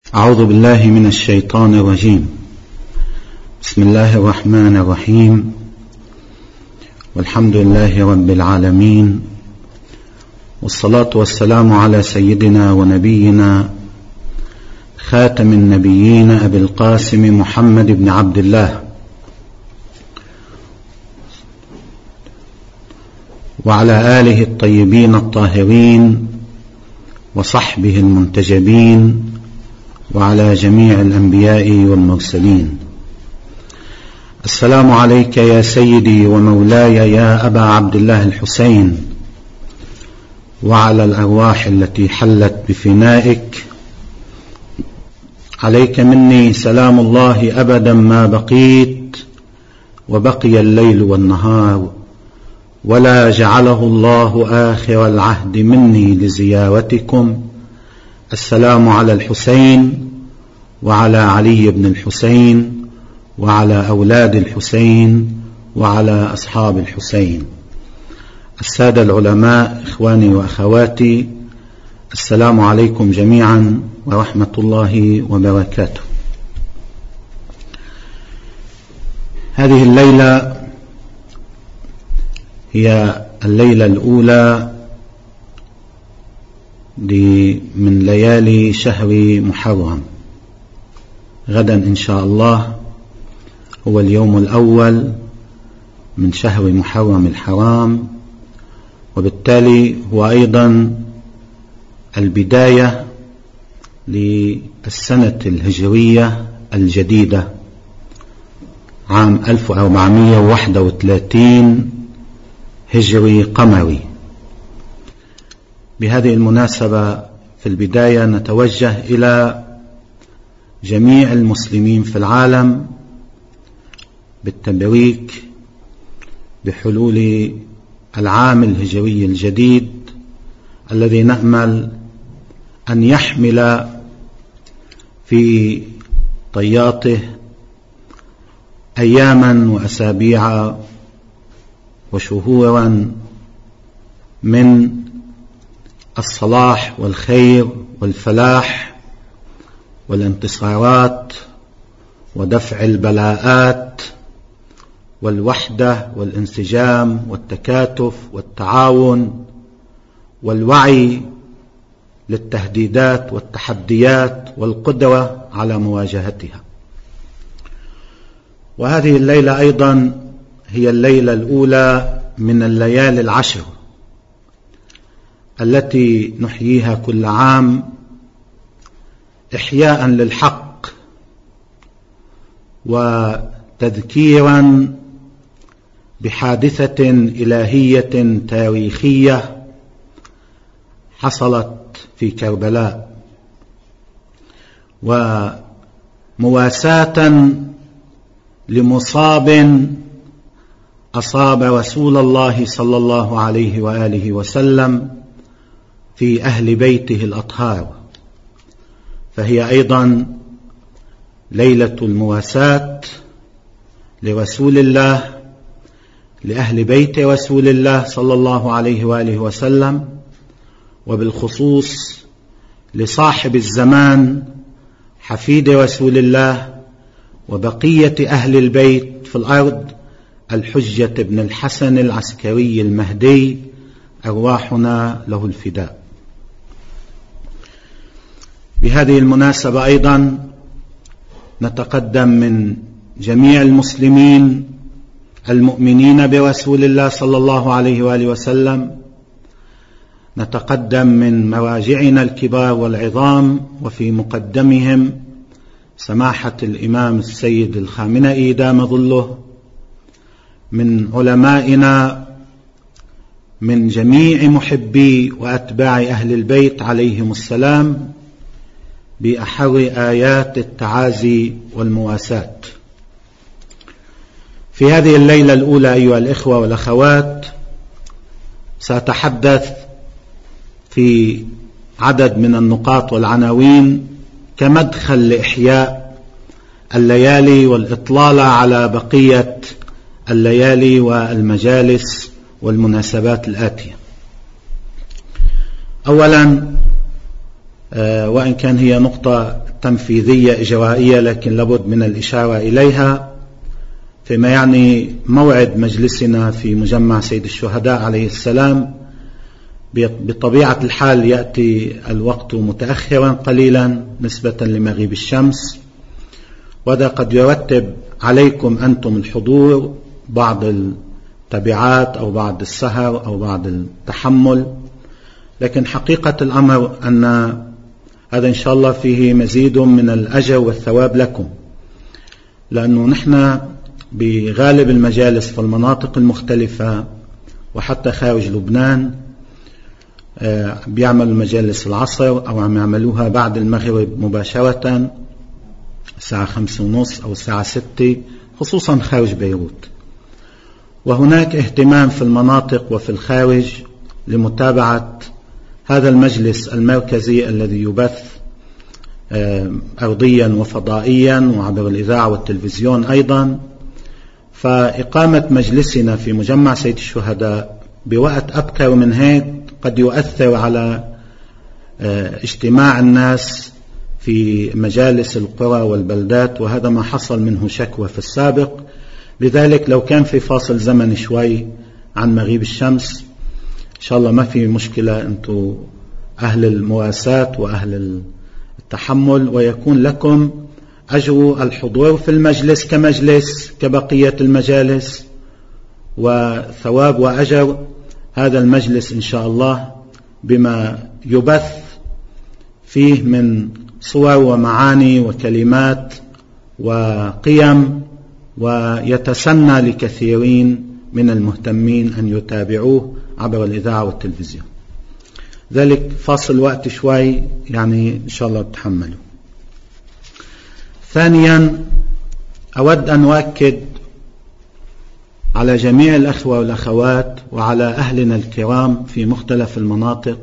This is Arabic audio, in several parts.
أعوذ بالله من الشيطان الرجيم. بسم الله الرحمن الرحيم، والحمد لله رب العالمين، والصلاة والسلام على سيدنا ونبينا خاتم النبيين أبي القاسم محمد بن عبد الله وعلى آله الطيبين الطاهرين وصحبه المنتجبين وعلى جميع الأنبياء والمرسلين. السلام عليك يا سيدي ومولاي يا أبا عبد الله الحسين، وعلى الأرواح التي حلت بفنائك. عليك مني سلام الله أبدا ما بقيت، وبقي الليل والنهار، ولا جعله الله آخر العهد مني لزيارتكم. السلام على الحسين وعلى علي بن الحسين وعلى أولاد الحسين وعلى أصحاب الحسين. السادة العلماء، إخواني وأخواتي، السلام عليكم جميعا ورحمة الله وبركاته. هذه الليلة هي الليلة الأولى من ليالي شهر محرم. غدا إن شاء الله هو اليوم الأول من شهر محرم الحرام، وبالتالي هو أيضا البداية للسنة الهجرية الجديدة، عام 1431 هجري قمري. بهذه المناسبة في البداية نتوجه إلى جميع المسلمين في العالم بالتبريك بحلول العام الهجري الجديد، الذي نأمل أن يحمل في طياته أياما وأسابيع وشهورا من الصلاح والخير والفلاح والانتصارات ودفع البلاءات والوحدة والانسجام والتكاتف والتعاون والوعي للتهديدات والتحديات والقدرة على مواجهتها. وهذه الليلة أيضا هي الليلة الأولى من الليالي العشر التي نحييها كل عام إحياء للحق وتذكيرا بحادثة إلهية تاريخية حصلت في كربلاء، ومواساة لمصاب أصاب رسول الله صلى الله عليه وآله وسلم في أهل بيته الأطهار. فهي أيضا ليلة المواساة لرسول الله، لأهل بيت رسول الله صلى الله عليه وآله وسلم، وبالخصوص لصاحب الزمان حفيد رسول الله وبقية أهل البيت في الأرض، الحجة بن الحسن العسكري المهدي، أرواحنا له الفداء. بهذه المناسبة أيضا نتقدم من جميع المسلمين المؤمنين برسول الله صلى الله عليه وآله وسلم، نتقدم من مراجعنا الكبار والعظام، وفي مقدمهم سماحة الإمام السيد الخامنئي دام ظله، من علمائنا، من جميع محبي وأتباع أهل البيت عليهم السلام، بأحر آيات التعازي والمواساة. في هذه الليلة الأولى أيها الإخوة والأخوات سأتحدث في عدد من النقاط والعناوين كمدخل لإحياء الليالي والإطلالة على بقية الليالي والمجالس والمناسبات الآتية. أولا وإن كان هي نقطة تنفيذية إجرائية لكن لابد من الإشارة إليها، فيما يعني موعد مجلسنا في مجمع سيد الشهداء عليه السلام بطبيعة الحال يأتي الوقت متأخرا قليلا نسبة لمغيب الشمس، وهذا قد يرتب عليكم أنتم الحضور بعض التبعات أو بعض السهر أو بعض التحمل، لكن حقيقة الأمر أن هذا إن شاء الله فيه مزيد من الأجر والثواب لكم، لأنه نحن بغالب المجالس في المناطق المختلفة وحتى خارج لبنان بيعملوا مجالس العصر أو عم يعملوها بعد المغرب مباشرة الساعة 5:30 أو الساعة 6 خصوصا خارج بيروت، وهناك اهتمام في المناطق وفي الخارج لمتابعة هذا المجلس المركزي الذي يبث أرضيا وفضائيا وعبر الإذاعة والتلفزيون أيضا. فإقامة مجلسنا في مجمع سيد الشهداء بوقت أبكر من هيك قد يؤثر على اجتماع الناس في مجالس القرى والبلدات، وهذا ما حصل منه شكوى في السابق. لذلك لو كان في فاصل زمن شوي عن مغيب الشمس إن شاء الله ما في مشكلة، أنتم أهل المواساة وأهل التحمل، ويكون لكم أجر الحضور في المجلس كمجلس كبقية المجالس، وثواب وأجر هذا المجلس إن شاء الله بما يبث فيه من صور ومعاني وكلمات وقيم، ويتسنى لكثيرين من المهتمين أن يتابعوه عبر الإذاعة والتلفزيون. ذلك فاصل وقت شوي يعني إن شاء الله تتحملوا. ثانيا أود أن أؤكد على جميع الأخوة والأخوات وعلى أهلنا الكرام في مختلف المناطق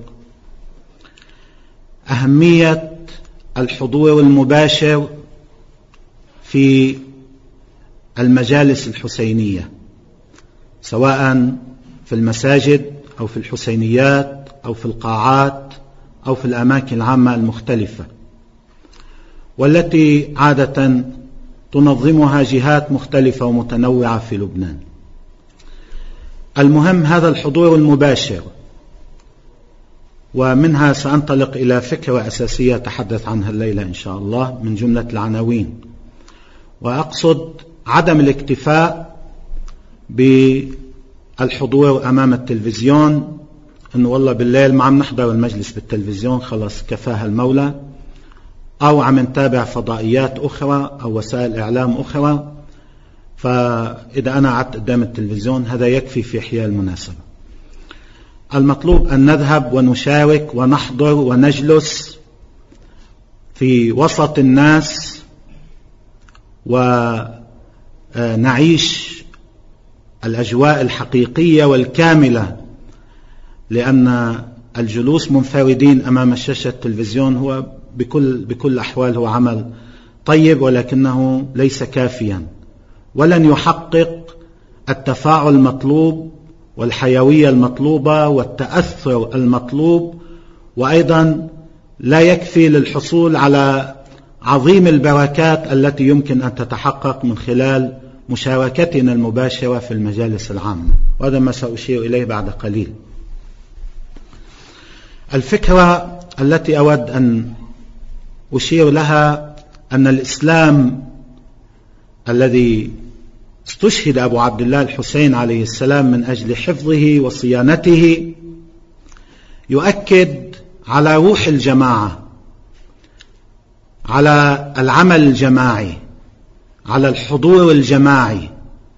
أهمية الحضور المباشر في المجالس الحسينية، سواء في المساجد أو في الحسينيات أو في القاعات أو في الأماكن العامة المختلفة، والتي عادة تنظمها جهات مختلفة ومتنوعة في لبنان. المهم هذا الحضور المباشر، ومنها سأنطلق إلى فكرة أساسية أتحدث عنها الليلة إن شاء الله من جملة العناوين، وأقصد عدم الاكتفاء بالحضور أمام التلفزيون، أنه والله بالليل ما عم نحضر المجلس بالتلفزيون خلاص كفاها المولى، أو عم نتابع فضائيات أخرى أو وسائل إعلام أخرى، فإذا أنا قعدت قدام التلفزيون هذا يكفي في إحياء المناسبة. المطلوب أن نذهب ونشارك ونحضر ونجلس في وسط الناس ونعيش الأجواء الحقيقية والكاملة، لأن الجلوس منفردين أمام شاشة التلفزيون هو بكل الأحوال هو عمل طيب، ولكنه ليس كافيا، ولن يحقق التفاعل المطلوب والحيوية المطلوبة والتأثر المطلوب، وأيضا لا يكفي للحصول على عظيم البركات التي يمكن أن تتحقق من خلال مشاركتنا المباشرة في المجالس العامة، وهذا ما سأشير إليه بعد قليل. الفكرة التي أود أن أشير لها أن الإسلام الذي استشهد أبو عبد الله الحسين عليه السلام من أجل حفظه وصيانته يؤكد على روح الجماعة، على العمل الجماعي، على الحضور الجماعي.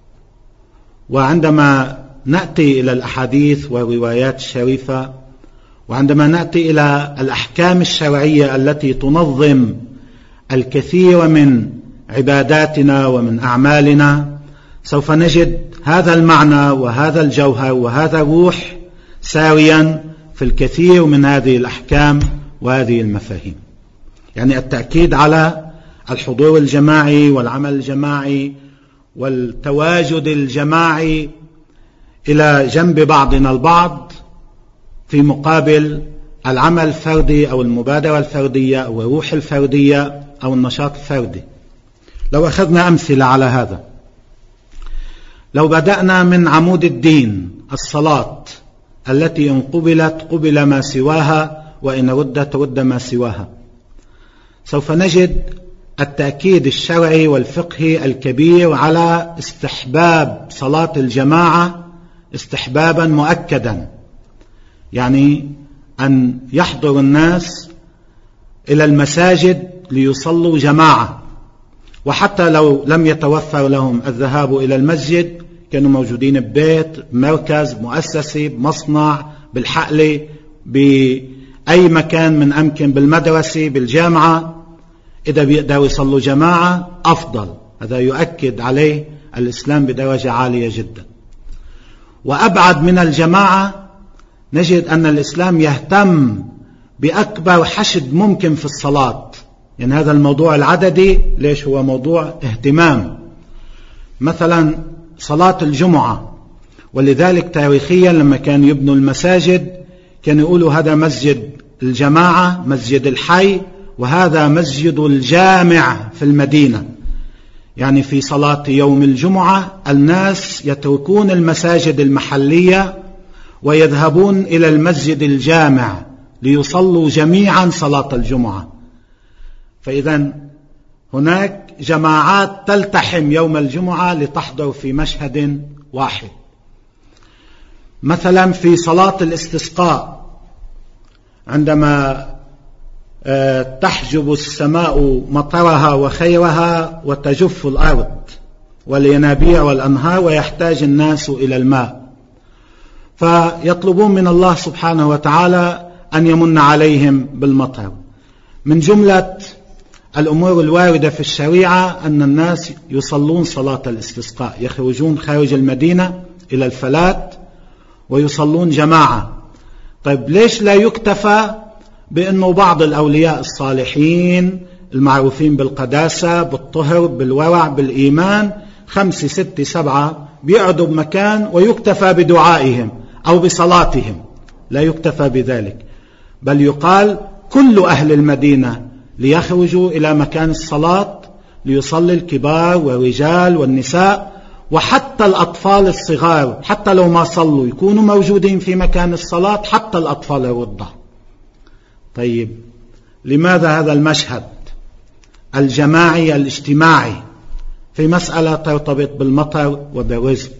وعندما نأتي إلى الأحاديث والروايات الشريفة، وعندما نأتي إلى الأحكام الشرعية التي تنظم الكثير من عباداتنا ومن أعمالنا، سوف نجد هذا المعنى وهذا الجوهر وهذا الروح ساريا في الكثير من هذه الأحكام وهذه المفاهيم. يعني التأكيد على الحضور الجماعي والعمل الجماعي والتواجد الجماعي إلى جنب بعضنا البعض في مقابل العمل الفردي أو المبادرة الفردية أو الروح الفردية أو النشاط الفردي. لو أخذنا أمثلة على هذا، لو بدأنا من عمود الدين الصلاة التي إن قبلت قبل ما سواها وإن ردت رد ما سواها، سوف نجد التأكيد الشرعي والفقهي الكبير على استحباب صلاة الجماعة استحبابا مؤكدا، يعني أن يحضر الناس إلى المساجد ليصلوا جماعة، وحتى لو لم يتوفر لهم الذهاب إلى المسجد كانوا موجودين ببيت، بمركز، مؤسسة، بمصنع، بالحقلة، بأي مكان من أمكن، بالمدرسة، بالجامعة، إذا بيقدروا يصلوا جماعة أفضل. هذا يؤكد عليه الإسلام بدرجة عالية جدا. وأبعد من الجماعة نجد أن الإسلام يهتم بأكبر حشد ممكن في الصلاة، يعني هذا الموضوع العددي ليش هو موضوع اهتمام. مثلا صلاة الجمعة، ولذلك تاريخيا لما كانوا يبنوا المساجد كانوا يقولوا هذا مسجد الجماعة، مسجد الحي، وهذا مسجد الجامع في المدينة. يعني في صلاة يوم الجمعة الناس يتركون المساجد المحلية ويذهبون إلى المسجد الجامع ليصلوا جميعا صلاة الجمعة. فإذا هناك جماعات تلتحم يوم الجمعة لتحضر في مشهد واحد. مثلا في صلاة الاستسقاء عندما تحجب السماء مطرها وخيرها وتجف الأرض والينابيع والأنهار ويحتاج الناس إلى الماء، فيطلبون من الله سبحانه وتعالى أن يمن عليهم بالمطر. من جملة الأمور الواردة في الشريعة أن الناس يصلون صلاة الاستسقاء، يخرجون خارج المدينة إلى الفلات ويصلون جماعة. طيب ليش لا يكتفى بأنه بعض الأولياء الصالحين المعروفين بالقداسة، بالطهر، بالورع، بالإيمان، 5 6 7 بيقعدوا بمكان ويكتفى بدعائهم أو بصلاتهم؟ لا يكتفى بذلك، بل يقال كل أهل المدينة ليخرجوا إلى مكان الصلاة ليصلي الكبار والرجال والنساء، وحتى الأطفال الصغار حتى لو ما صلوا يكونوا موجودين في مكان الصلاة، حتى الأطفال الرضع. طيب لماذا هذا المشهد الجماعي الاجتماعي في مسألة ترتبط بالمطر وبالرزق؟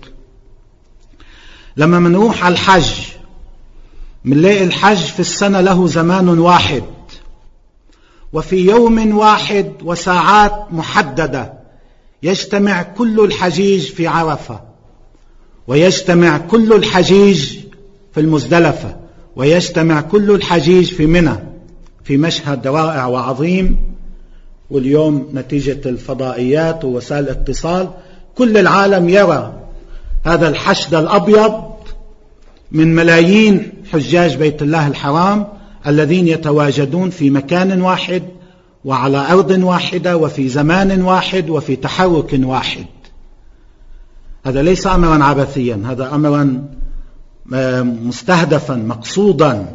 لما منروح على الحج منلاقي الحج في السنة له زمان واحد وفي يوم واحد وساعات محددة يجتمع كل الحجيج في عرفة، ويجتمع كل الحجيج في المزدلفة، ويجتمع كل الحجيج في منى، في مشهد رائع وعظيم. واليوم نتيجة الفضائيات ووسائل الاتصال كل العالم يرى هذا الحشد الأبيض من ملايين حجاج بيت الله الحرام الذين يتواجدون في مكان واحد وعلى أرض واحدة وفي زمان واحد وفي تحرك واحد. هذا ليس أمرا عبثيا، هذا أمرا مستهدفا مقصودا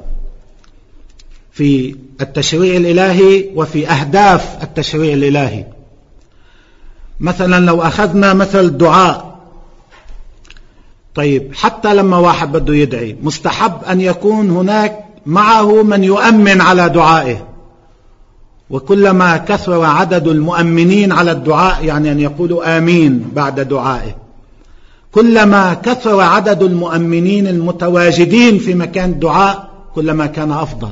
في التشريع الإلهي وفي أهداف التشريع الإلهي. مثلا لو أخذنا مثل الدعاء، طيب حتى لما واحد بده يدعي مستحب أن يكون هناك معه من يؤمن على دعائه، وكلما كثر عدد المؤمنين على الدعاء يعني أن يقولوا آمين بعد دعائه، كلما كثر عدد المؤمنين المتواجدين في مكان الدعاء كلما كان أفضل.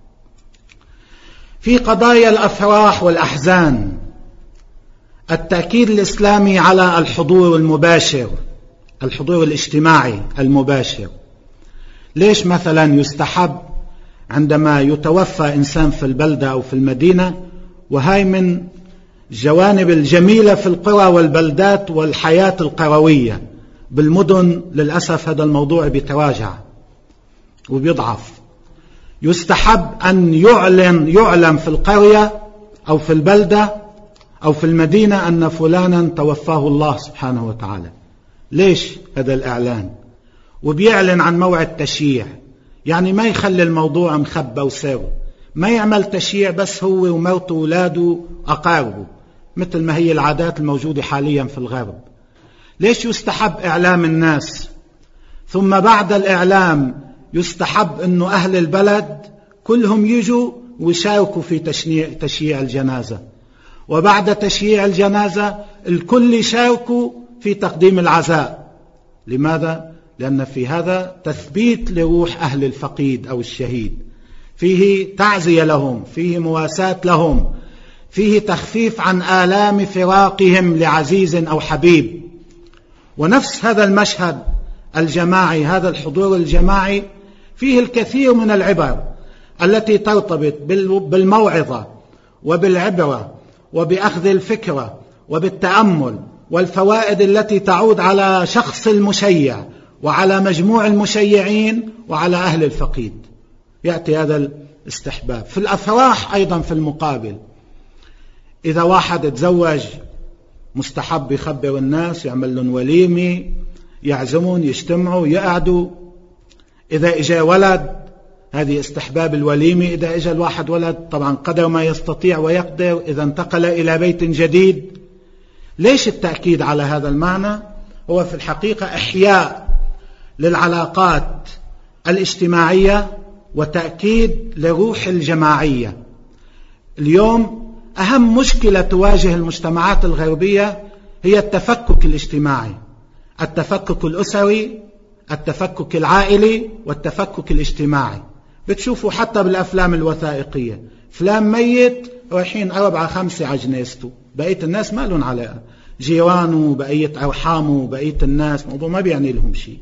في قضايا الأفراح والأحزان التأكيد الإسلامي على الحضور المباشر، الحضور الاجتماعي المباشر. ليش مثلا يستحب عندما يتوفى إنسان في البلدة أو في المدينة، وهي من الجوانب الجميلة في القرى والبلدات والحياة القروية، بالمدن للأسف هذا الموضوع بيتراجع وبيضعف، يستحب أن يعلم في القرية أو في البلدة أو في المدينة أن فلانا توفاه الله سبحانه وتعالى. ليش هذا الإعلان؟ وبيعلن عن موعد تشييع، يعني ما يخلي الموضوع مخبى وسر، ما يعمل تشييع بس هو ومرته وولاده أقاربه مثل ما هي العادات الموجودة حاليا في الغرب. ليش يستحب إعلام الناس، ثم بعد الإعلام يستحب أنه أهل البلد كلهم يجوا ويشاركوا في تشييع الجنازة، وبعد تشييع الجنازة الكل يشاركوا في تقديم العزاء؟ لماذا؟ لأن في هذا تثبيت لروح أهل الفقيد أو الشهيد، فيه تعزية لهم، فيه مواساة لهم، فيه تخفيف عن آلام فراقهم لعزيز أو حبيب. ونفس هذا المشهد الجماعي، هذا الحضور الجماعي، فيه الكثير من العبر التي ترتبط بالموعظة وبالعبرة وبأخذ الفكرة وبالتأمل، والفوائد التي تعود على شخص المشيع وعلى مجموع المشيعين وعلى أهل الفقيد. يأتي هذا الاستحباب. في الأفراح أيضا في المقابل، إذا واحد تزوج مستحب يخبر الناس، يعمل لهم وليمة، يعزمون، يجتمعوا، يقعدوا. إذا إجا ولد هذه استحباب الوليمة. إذا إجا الواحد ولد طبعا قدر ما يستطيع ويقدر. إذا انتقل إلى بيت جديد. ليش التأكيد على هذا المعنى؟ هو في الحقيقة إحياء للعلاقات الاجتماعية وتأكيد لروح الجماعية. اليوم أهم مشكلة تواجه المجتمعات الغربية هي التفكك الاجتماعي، التفكك الأسري، التفكك العائلي، والتفكك الاجتماعي. بتشوفوا حتى بالأفلام الوثائقية، فلان ميت رايحين 4-5 على جنازته، بقية الناس ما لهم علاقة، جيرانه، بقية أرحامه، بقية الناس، موضوع ما بيعني لهم شيء.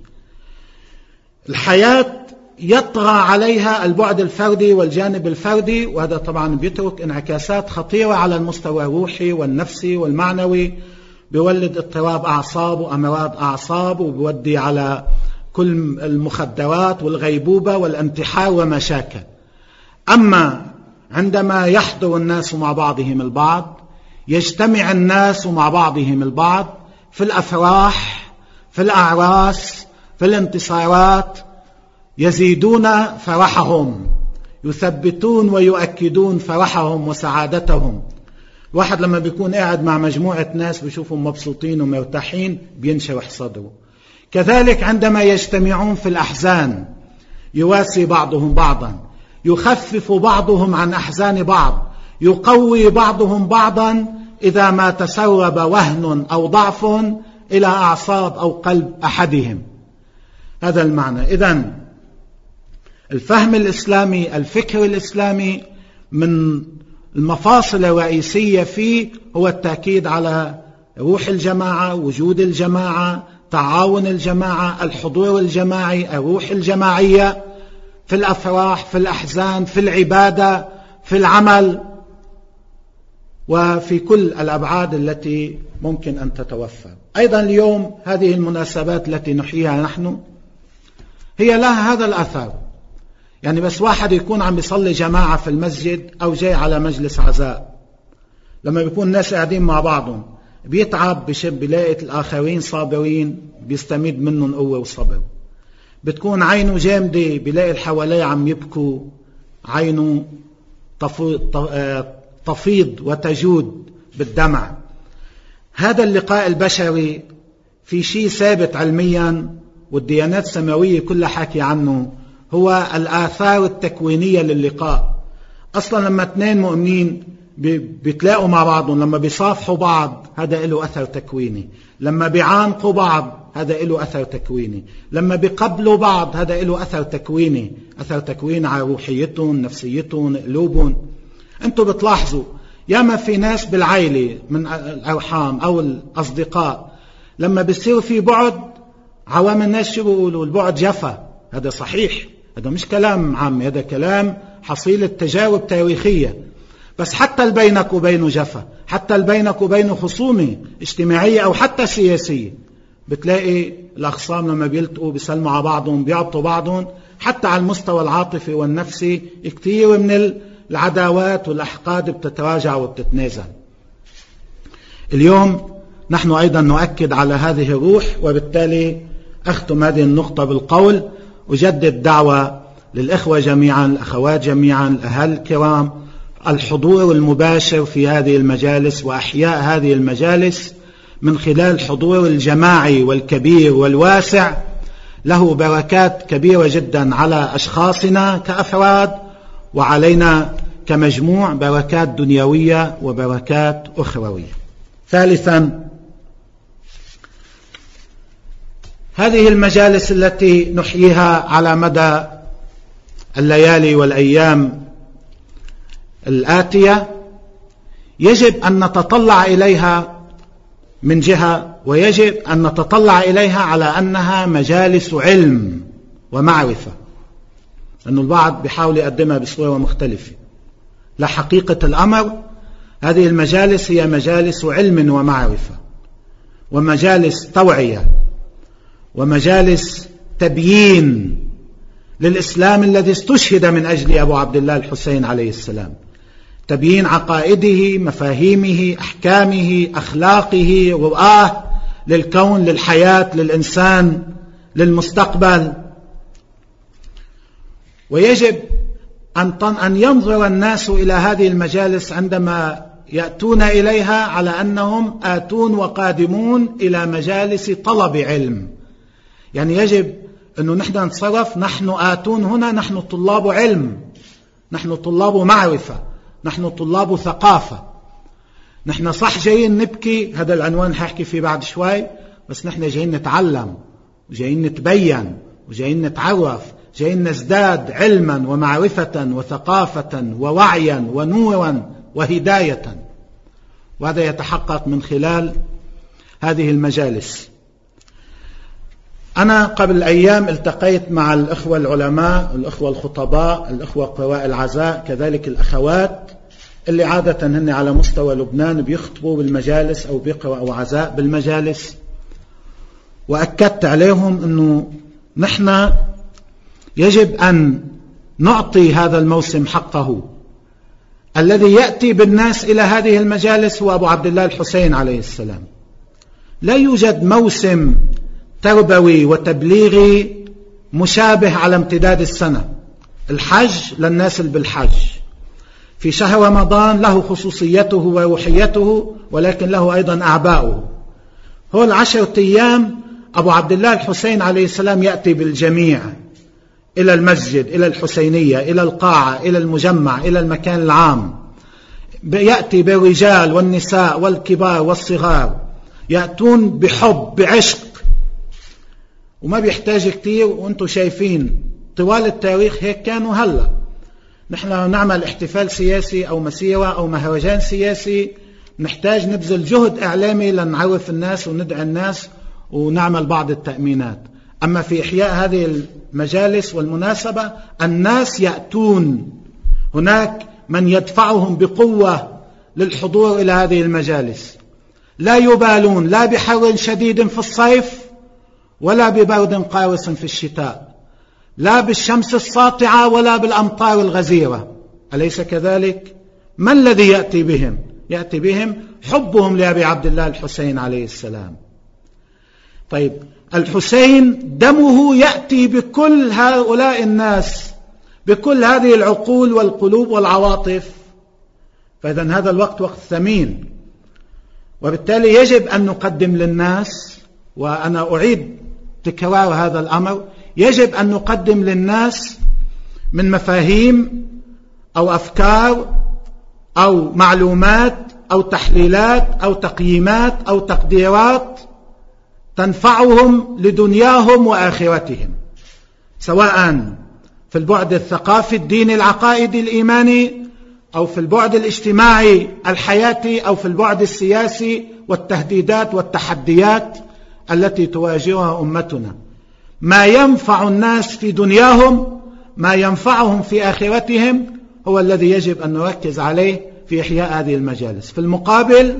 الحياة يطغى عليها البعد الفردي والجانب الفردي، وهذا طبعا بيترك انعكاسات خطيرة على المستوى الروحي والنفسي والمعنوي، بيولد اضطراب أعصاب وأمراض أعصاب، وبيودي على كل المخدرات والغيبوبة والانتحار ومشاكل. أما عندما يحضر الناس مع بعضهم البعض، يجتمع الناس مع بعضهم البعض في الأفراح، في الأعراس، في الانتصارات، يزيدون فرحهم، يثبتون ويؤكدون فرحهم وسعادتهم. واحد لما بيكون قاعد مع مجموعة ناس بيشوفهم مبسوطين ومرتاحين بينشرح صدره. كذلك عندما يجتمعون في الأحزان يواسي بعضهم بعضا، يخفف بعضهم عن أحزان بعض، يقوي بعضهم بعضا إذا ما تسرب وهن أو ضعف إلى أعصاب أو قلب أحدهم. هذا المعنى. إذن الفهم الإسلامي، الفكر الإسلامي، من المفاصل الرئيسية فيه هو التأكيد على روح الجماعة، وجود الجماعة، تعاون الجماعة، الحضور الجماعي، الروح الجماعية في الأفراح، في الأحزان، في العبادة، في العمل، وفي كل الأبعاد التي ممكن أن تتوفر. أيضا اليوم هذه المناسبات التي نحييها نحن هي لها هذا الأثر. يعني بس واحد يكون عم يصلي جماعة في المسجد أو جاي على مجلس عزاء، لما بيكون الناس قاعدين مع بعضهم بيتعب، بشب، بيلاقي الآخرين صابرين، بيستمد منهم قوة وصبر. بتكون عينه جامدة، بيلاقي الحوالي عم يبكوا، عينه تفيض وتجود بالدمع. هذا اللقاء البشري في شيء ثابت علميا، والديانات السماوية كلها حكي عنه، هو الآثار التكوينية للقاء. أصلا لما اثنين مؤمنين بيتلاقوا مع بعضهم، لما بيصافحوا بعض هذا له أثر تكويني، لما بيعانقوا بعض هذا له أثر تكويني، لما بيقبلوا بعض هذا له أثر تكويني، أثر تكوين على روحيتهم، نفسيتهم، قلوبهم. أنتم بتلاحظوا ياما في ناس بالعائلة من الأرحام أو الأصدقاء لما بيصير في بعد، عوام الناس شو بيقولوا؟ البعد جفا. هذا صحيح، هذا مش كلام عام، هذا كلام حصيلة تجارب تاريخية. بس حتى بينك وبينه جفا، حتى بينك وبينه خصومة اجتماعية أو حتى سياسية، بتلاقي الأخصام لما بيلتقوا بيسلموا على بعضهم، بيعطوا بعضهم، حتى على المستوى العاطفي والنفسي كتير من العداوات والأحقاد بتتراجع وبتتنازل. اليوم نحن أيضا نؤكد على هذه الروح، وبالتالي أختم هذه النقطة بالقول: أجدد دعوة للإخوة جميعا، الأخوات جميعا، الأهل الكرام، الحضور المباشر في هذه المجالس وأحياء هذه المجالس من خلال الحضور الجماعي والكبير والواسع له بركات كبيرة جدا على أشخاصنا كأفراد وعلينا كمجموع، بركات دنيوية وبركات أخروية. ثالثا، هذه المجالس التي نحييها على مدى الليالي والأيام الآتية يجب أن نتطلع إليها من جهة، ويجب أن نتطلع إليها على أنها مجالس علم ومعرفة، لأن البعض بيحاول يقدمها بصورة مختلفة. لحقيقة الأمر هذه المجالس هي مجالس علم ومعرفة، ومجالس توعية، ومجالس تبيين للإسلام الذي استشهد من أجل أبو عبد الله الحسين عليه السلام، تبيين عقائده، مفاهيمه، أحكامه، أخلاقه، رؤاه للكون، للحياة، للإنسان، للمستقبل. ويجب أن ينظر الناس إلى هذه المجالس عندما يأتون إليها على أنهم آتون وقادمون إلى مجالس طلب علم. يعني يجب أنه نحن نتصرف، نحن آتون هنا، نحن طلاب علم، نحن طلاب معرفة، نحن طلاب ثقافة. نحن صح جايين نبكي، هذا العنوان حاحكي فيه بعد شوي، بس نحن جايين نتعلم وجايين نتبين وجايين نتعرف، جايين نزداد علما ومعرفة وثقافة ووعيا ونورا وهداية، وهذا يتحقق من خلال هذه المجالس. أنا قبل أيام التقيت مع الأخوة العلماء، الأخوة الخطباء، الأخوة قراء العزاء، كذلك الأخوات اللي عادة هن على مستوى لبنان بيخطبوا بالمجالس أو بيقرأوا عزاء بالمجالس، وأكدت عليهم أنه نحن يجب أن نعطي هذا الموسم حقه. الذي يأتي بالناس إلى هذه المجالس هو أبو عبد الله الحسين عليه السلام. لا يوجد موسم تربوي وتبليغي مشابه على امتداد السنة. الحج للناس اللي بالحج، في شهر رمضان له خصوصيته وروحيته، ولكن له أيضا أعباؤه. هو 10 أيام أبو عبد الله الحسين عليه السلام يأتي بالجميع إلى المسجد، إلى الحسينية، إلى القاعة، إلى المجمع، إلى المكان العام. يأتي بالرجال والنساء والكبار والصغار، يأتون بحب بعشق، وما بيحتاج كتير. وانتم شايفين طوال التاريخ هيك كانوا. هلأ نحن نعمل احتفال سياسي أو مسيرة أو مهرجان سياسي، نحتاج نبذل جهد إعلامي لنعرف الناس وندعي الناس ونعمل بعض التأمينات. أما في إحياء هذه المجالس والمناسبة الناس يأتون، هناك من يدفعهم بقوة للحضور إلى هذه المجالس، لا يبالون لا بحر شديد في الصيف ولا ببرد قارس في الشتاء، لا بالشمس الساطعة ولا بالأمطار الغزيرة. أليس كذلك؟ ما الذي يأتي بهم؟ يأتي بهم حبهم لأبي عبد الله الحسين عليه السلام. طيب، الحسين دمه يأتي بكل هؤلاء الناس، بكل هذه العقول والقلوب والعواطف. فإذا هذا الوقت وقت ثمين، وبالتالي يجب أن نقدم للناس، وأنا أعيد تكرار هذا الأمر، يجب أن نقدم للناس من مفاهيم أو أفكار أو معلومات أو تحليلات أو تقييمات أو تقديرات تنفعهم لدنياهم وآخرتهم، سواء في البعد الثقافي الديني العقائدي الإيماني، أو في البعد الاجتماعي الحياتي، أو في البعد السياسي والتهديدات والتحديات التي تواجهها أمتنا. ما ينفع الناس في دنياهم، ما ينفعهم في آخرتهم، هو الذي يجب أن نركز عليه في إحياء هذه المجالس. في المقابل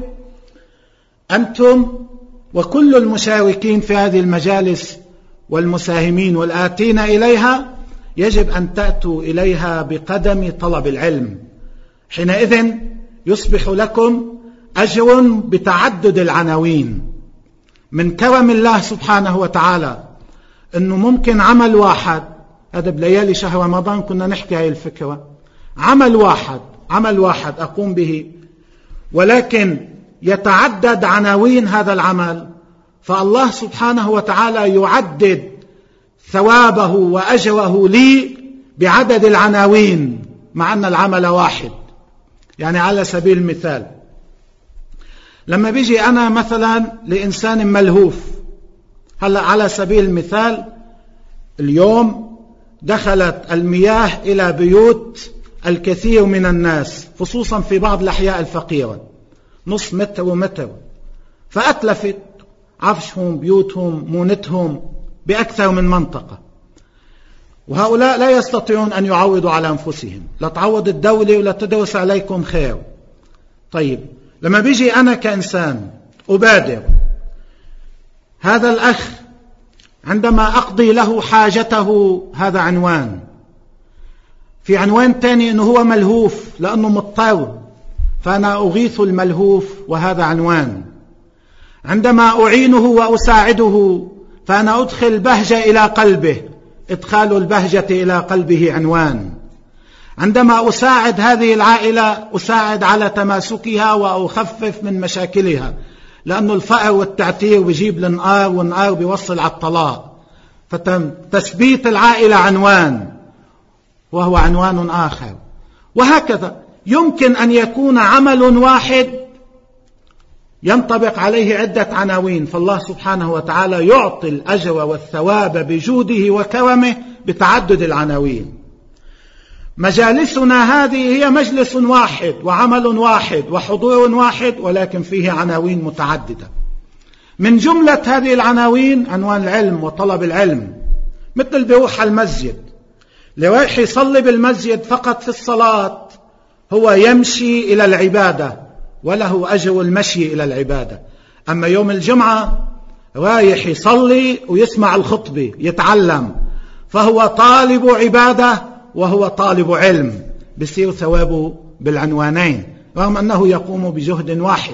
أنتم وكل المشاركين في هذه المجالس والمساهمين والآتين إليها يجب أن تأتوا إليها بقدم طلب العلم. حينئذ يصبح لكم أجر بتعدد العناوين. من كرم الله سبحانه وتعالى أنه ممكن عمل واحد هذا بليالي شهر رمضان كنا نحكي هاي الفكرة. عمل واحد أقوم به، ولكن يتعدد عناوين هذا العمل، فالله سبحانه وتعالى يعدد ثوابه وأجره لي بعدد العناوين مع أن العمل واحد. يعني على سبيل المثال، لما بيجي أنا مثلا لإنسان ملهوف، هلأ على سبيل المثال اليوم دخلت المياه إلى بيوت الكثير من الناس، خصوصا في بعض الأحياء الفقيرة، نص متر ومتر، فأتلفت عفشهم، بيوتهم، مونتهم بأكثر من منطقة، وهؤلاء لا يستطيعون أن يعوضوا على أنفسهم، لا تعوض الدولة ولا تدرس عليكم خير. طيب لما بيجي أنا كإنسان أبادر، هذا الأخ عندما أقضي له حاجته هذا عنوان، في عنوان تاني أنه هو ملهوف لأنه مضطر فأنا أغيث الملهوف وهذا عنوان، عندما أعينه وأساعده فأنا أدخل بهجة إلى قلبه، إدخال البهجة إلى قلبه عنوان، عندما أساعد هذه العائلة أساعد على تماسكها وأخفف من مشاكلها، لأن الفقر والتعتير بيجيب النقار والنقار بيوصل على الطلاق، فتثبيت العائلة عنوان وهو عنوان آخر، وهكذا. يمكن أن يكون عمل واحد ينطبق عليه عدة عناوين، فالله سبحانه وتعالى يعطي الأجر والثواب بجوده وكرمه بتعدد العناوين. مجالسنا هذه هي مجلس واحد وعمل واحد وحضور واحد، ولكن فيه عناوين متعددة. من جملة هذه العناوين عنوان العلم وطلب العلم، مثل اللي بيروح على المسجد، اللي رايح يصلي بالمسجد فقط في الصلاة هو يمشي إلى العبادة وله أجر المشي إلى العبادة، أما يوم الجمعة رايح يصلي ويسمع الخطبة يتعلم، فهو طالب عبادة وهو طالب علم، بيصير ثوابه بالعنوانين رغم أنه يقوم بجهد واحد.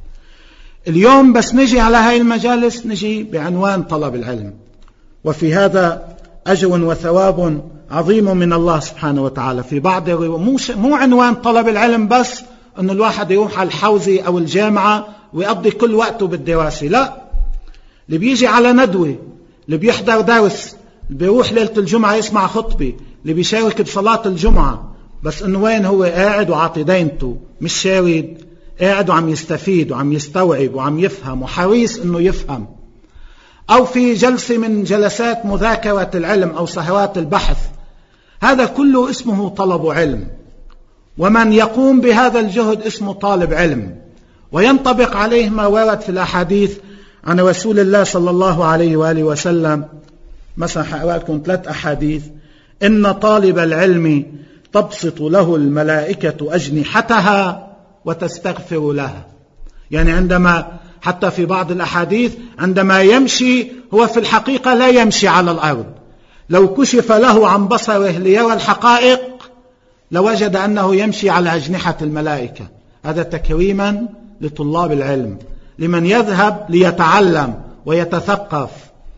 اليوم بس نجي على هاي المجالس نجي بعنوان طلب العلم، وفي هذا أجر وثواب عظيم من الله سبحانه وتعالى. في بعض مو عنوان طلب العلم بس أن الواحد يروح على الحوزة أو الجامعة ويقضي كل وقته بالدراسة، لا، اللي بيجي على ندوة، اللي بيحضر درس، اللي بيروح ليلة الجمعة يسمع خطبة، اللي بيشارك بصلاة الجمعة، بس انه وين هو قاعد وعاطي دينته، مش شارد، قاعد وعم يستفيد وعم يستوعب وعم يفهم وحريص انه يفهم، او في جلسة من جلسات مذاكرة العلم او سهرات البحث، هذا كله اسمه طلب علم، ومن يقوم بهذا الجهد اسمه طالب علم، وينطبق عليه ما ورد في الأحاديث عن رسول الله صلى الله عليه وآله وسلم. مثلا هقرأ لكم 3 أحاديث. إن طالب العلم تبسط له الملائكة أجنحتها وتستغفر لها، يعني عندما حتى في بعض الأحاديث عندما يمشي هو في الحقيقة لا يمشي على الأرض، لو كشف له عن بصره ليرى الحقائق لوجد أنه يمشي على أجنحة الملائكة. هذا تكريما لطلاب العلم، لمن يذهب ليتعلم ويتثقف.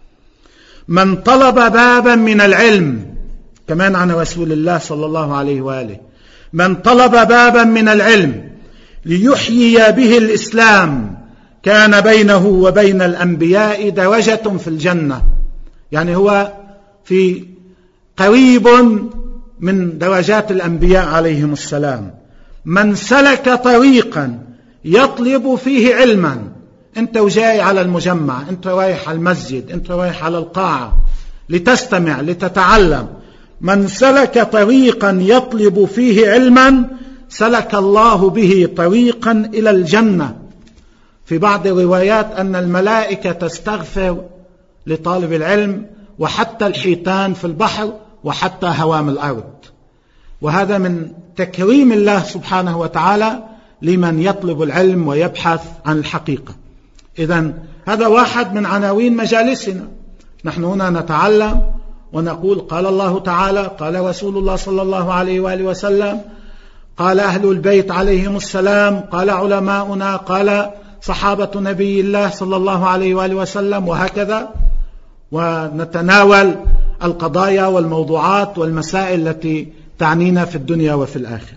من طلب بابا من العلم، كمان عن رسول الله صلى الله عليه وآله، من طلب بابا من العلم ليحيي به الإسلام كان بينه وبين الأنبياء درجة في الجنة، يعني هو في قريب من درجات الأنبياء عليهم السلام. من سلك طريقا يطلب فيه علما، أنت وجاي على المجمع، أنت رايح على المسجد، أنت رايح على القاعة لتستمع لتتعلم، من سلك طريقا يطلب فيه علما سلك الله به طريقا إلى الجنة. في بعض الروايات أن الملائكة تستغفر لطالب العلم، وحتى الحيتان في البحر، وحتى هوام الأرض. وهذا من تكريم الله سبحانه وتعالى لمن يطلب العلم ويبحث عن الحقيقة. إذن هذا واحد من عناوين مجالسنا. نحن هنا نتعلم ونقول قال الله تعالى، قال رسول الله صلى الله عليه وآله وسلم، قال أهل البيت عليهم السلام، قال علماؤنا، قال صحابة نبي الله صلى الله عليه وآله وسلم، وهكذا. ونتناول القضايا والموضوعات والمسائل التي تعنينا في الدنيا وفي الآخرة.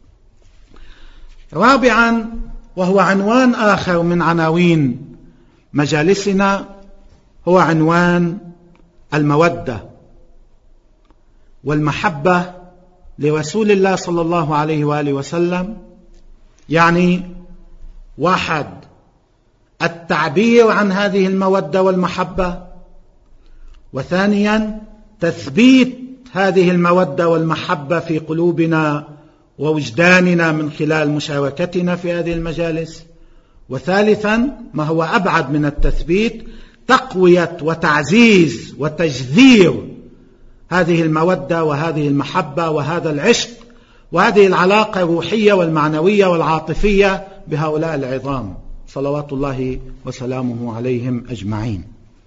رابعا، وهو عنوان آخر من عناوين مجالسنا، هو عنوان المودة والمحبة لرسول الله صلى الله عليه وآله وسلم. يعني واحد، التعبير عن هذه المودة والمحبة، وثانيا تثبيت هذه المودة والمحبة في قلوبنا ووجداننا من خلال مشاركتنا في هذه المجالس، وثالثا ما هو أبعد من التثبيت، تقوية وتعزيز وتجذير هذه المودة وهذه المحبة وهذا العشق وهذه العلاقة الروحية والمعنوية والعاطفية بهؤلاء العظام صلوات الله وسلامه عليهم أجمعين.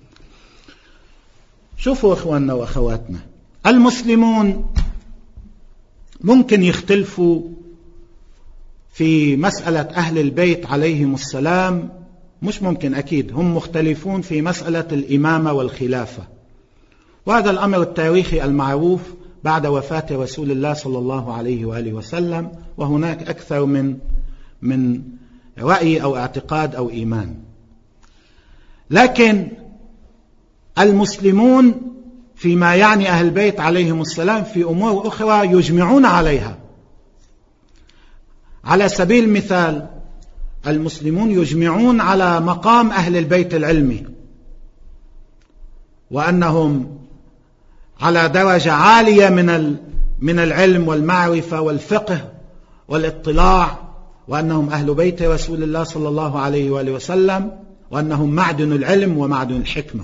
شوفوا إخواننا وأخواتنا، المسلمون ممكن يختلفوا في مسألة أهل البيت عليهم السلام، مش ممكن، أكيد هم مختلفون في مسألة الإمامة والخلافة، وهذا الأمر التاريخي المعروف بعد وفاة رسول الله صلى الله عليه وآله وسلم، وهناك أكثر من رأي أو اعتقاد أو إيمان. لكن المسلمون فيما يعني أهل البيت عليهم السلام في أمور أخرى يجمعون عليها. على سبيل المثال، المسلمون يجمعون على مقام أهل البيت العلمي، وأنهم على درجة عالية من العلم والمعرفة والفقه والاطلاع، وأنهم أهل بيت رسول الله صلى الله عليه وآله وسلم، وأنهم معدن العلم ومعدن الحكمة.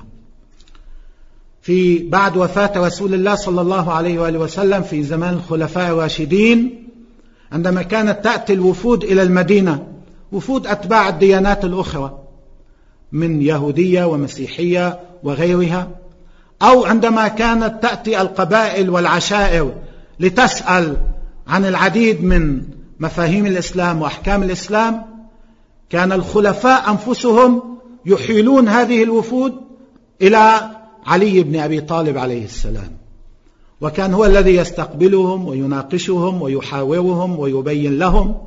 في بعد وفاة رسول الله صلى الله عليه وآله وسلم في زمان الخلفاء الراشدين، عندما كانت تأتي الوفود إلى المدينة، وفود أتباع الديانات الأخرى من يهودية ومسيحية وغيرها، أو عندما كانت تأتي القبائل والعشائر لتسأل عن العديد من مفاهيم الإسلام وأحكام الإسلام، كان الخلفاء أنفسهم يحيلون هذه الوفود إلى علي بن أبي طالب عليه السلام، وكان هو الذي يستقبلهم ويناقشهم ويحاورهم ويبين لهم،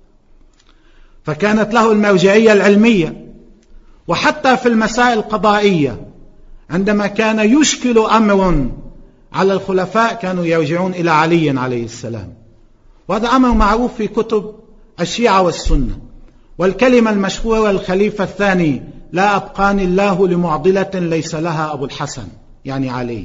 فكانت له المرجعية العلمية. وحتى في المسائل القضائية عندما كان يشكل أمر على الخلفاء كانوا يرجعون إلى علي عليه السلام، وهذا أمر معروف في كتب الشيعة والسنة. والكلمة المشهورة الخليفة الثاني: لا أبقاني الله لمعضلة ليس لها أبو الحسن، يعني علي.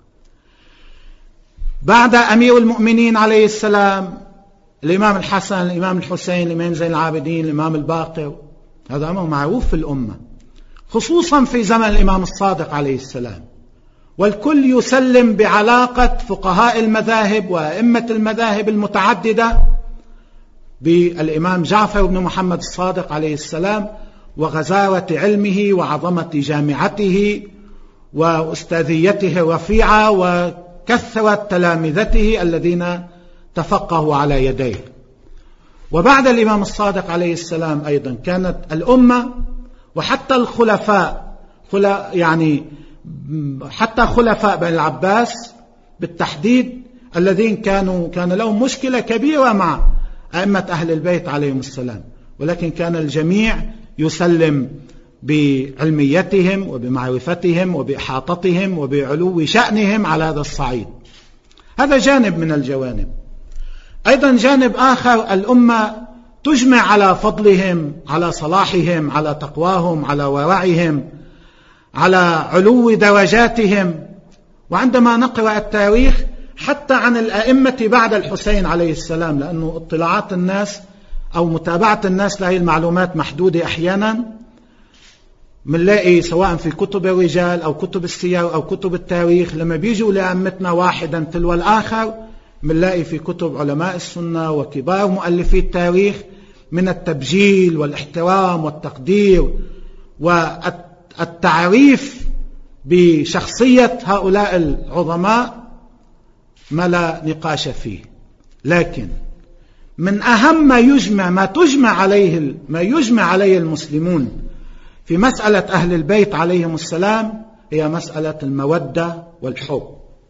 بعد أمير المؤمنين عليه السلام الإمام الحسن، الإمام الحسين، الإمام زين العابدين، الإمام الباقر، هذا أمر معروف في الأمة، خصوصا في زمن الإمام الصادق عليه السلام. والكل يسلم بعلاقة فقهاء المذاهب وأئمة المذاهب المتعددة بالإمام جعفر بن محمد الصادق عليه السلام، وغزارة علمه وعظمة جامعته وأستاذيته الرفيعة وكثرة تلامذته الذين تفقهوا على يديه. وبعد الإمام الصادق عليه السلام أيضا كانت الأمة وحتى الخلفاء، يعني حتى خلفاء بن العباس بالتحديد، الذين كان لهم مشكلة كبيرة مع أئمة أهل البيت عليهم السلام، ولكن كان الجميع يسلم بعلميتهم وبمعرفتهم وبإحاطتهم وبعلو شأنهم على هذا الصعيد. هذا جانب من الجوانب. أيضا جانب آخر، الأمة تجمع على فضلهم، على صلاحهم، على تقواهم، على ورعهم، على علو درجاتهم. وعندما نقرأ التاريخ حتى عن الأئمة بعد الحسين عليه السلام، لأنه اطلاعات الناس أو متابعة الناس لهذه المعلومات محدودة أحيانا، منلاقي سواء في كتب الرجال أو كتب السير أو كتب التاريخ، لما بيجوا لأئمتنا واحدا تلو الآخر، منلاقي في كتب علماء السنة وكبار مؤلفي التاريخ من التبجيل والاحترام والتقدير والتعريف بشخصية هؤلاء العظماء ما لا نقاش فيه. لكن من أهم ما يجمع عليه المسلمون في مسألة أهل البيت عليهم السلام هي مسألة المودة والحب.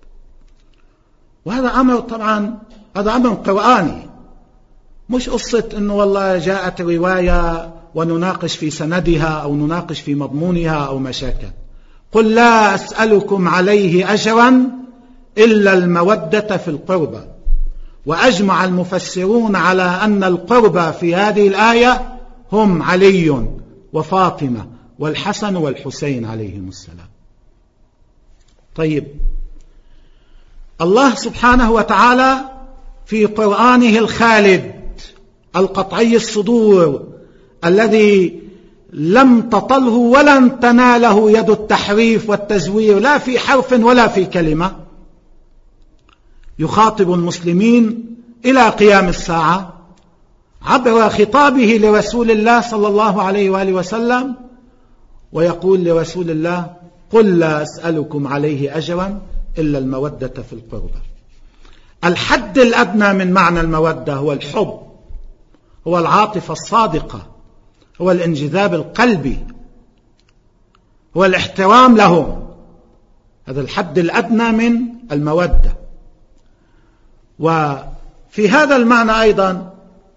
وهذا أمر طبعا هذا أمر قرآني، مش قصة إنه والله جاءت رواية ونناقش في سندها أو نناقش في مضمونها أو مشاكل. قل لا أسألكم عليه أجرا إلا المودة في القربى. وأجمع المفسرون على أن القربى في هذه الآية هم علي وفاطمة والحسن والحسين عليهم السلام. طيب، الله سبحانه وتعالى في قرآنه الخالد القطعي الصدور الذي لم تطله ولن تناله يد التحريف والتزوير لا في حرف ولا في كلمة، يخاطب المسلمين إلى قيام الساعة عبر خطابه لرسول الله صلى الله عليه وآله وسلم، ويقول لرسول الله: قل لا أسألكم عليه أجرا إلا المودة في القربى. الحد الأدنى من معنى المودة هو الحب، هو العاطفة الصادقة، هو الانجذاب القلبي، هو الاحترام لهم. هذا الحد الأدنى من المودة. وفي هذا المعنى أيضا